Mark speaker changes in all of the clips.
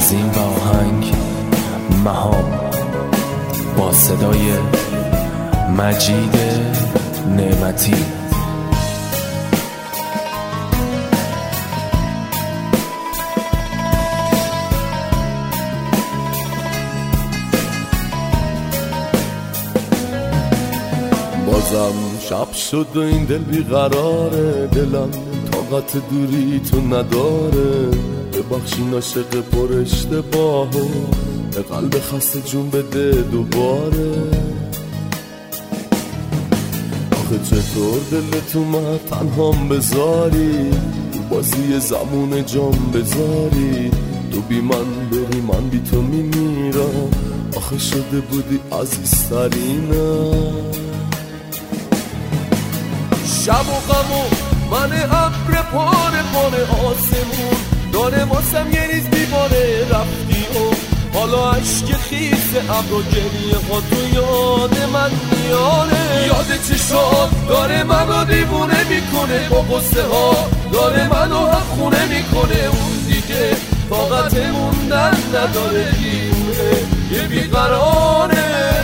Speaker 1: تنظیم و آهنگ مهام با صدای مجید نعمتی.
Speaker 2: بازم شب شد و این دل بیقراره، دلم طاقت دوری تو نداره. ببخشین عاشق پر اشتباهو، به قلب خسته جون بده دوباره. آخه چطور دلت اومد تنهام بذاری، تو بازی زمون جام بذاری. تو بی من بری من بی تو میمیرم، آخه شده بودی عزیزترینم. شب و غم و من ابر پاره آسمون داره واسم یه ریز دیواره رفتی و حالا عشق خیس ابر و گریه ها تو یاد من میاره. یاد چشات داره منو دیوونه میکنه، با قصه ها داره منو خونه میکنه. اون دیگه طاقت موندن نداره، دیوونه یه بیقراره.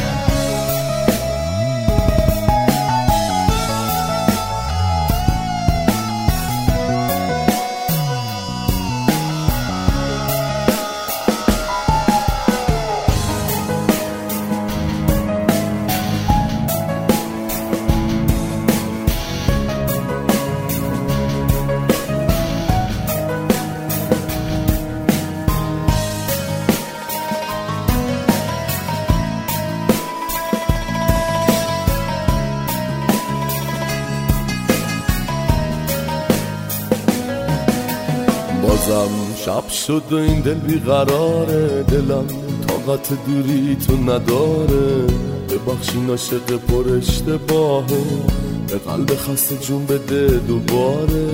Speaker 2: بازم شب شد و این دل بیقراره، دلم طاقت دوری تو نداره. ببخشین عاشق پر اشتباهو، به قلب خسته جون بده دوباره.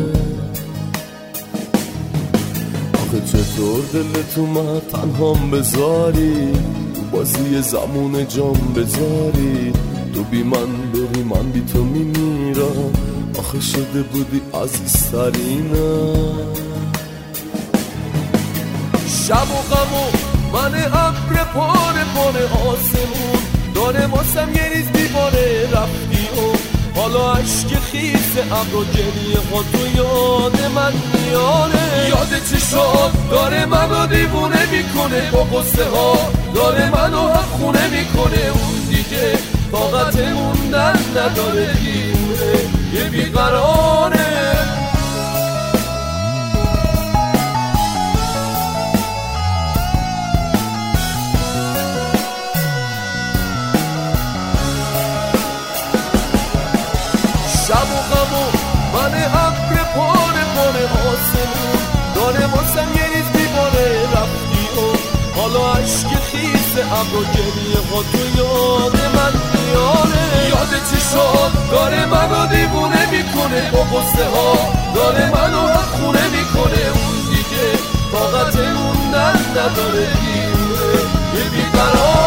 Speaker 2: آخه چطور دلت اومد تنهام بذاری، تو بازی زمون جام بذاری. تو بی من بری من بی تو میمیرم، آخه شده بودی عزیزترینم. شب و غم و من ابر پاره آسمون داره واسم یه ریز دیواره رفتی و حالا عشق خیس ابر و گریه ها تو یاد من میاره. یاد چشات داره منو دیوونه میکنه، با قصه ها داره منو خونه میکنه. اون دیگه طاقت موندن نداره، دیوونه یه بیقراره. شب و غم و من ابر پاره آسمون داره واسم یه ریز دیواره رفتی و حالا عشق خیس ابر و گریه ها تو یاد من میاره. یاد چشات داره منو دیوونه میکنه، با قصه ها داره منو خونه میکنه. اون دیگه طاقت موندن نداره، دیوونه یه بیقرار.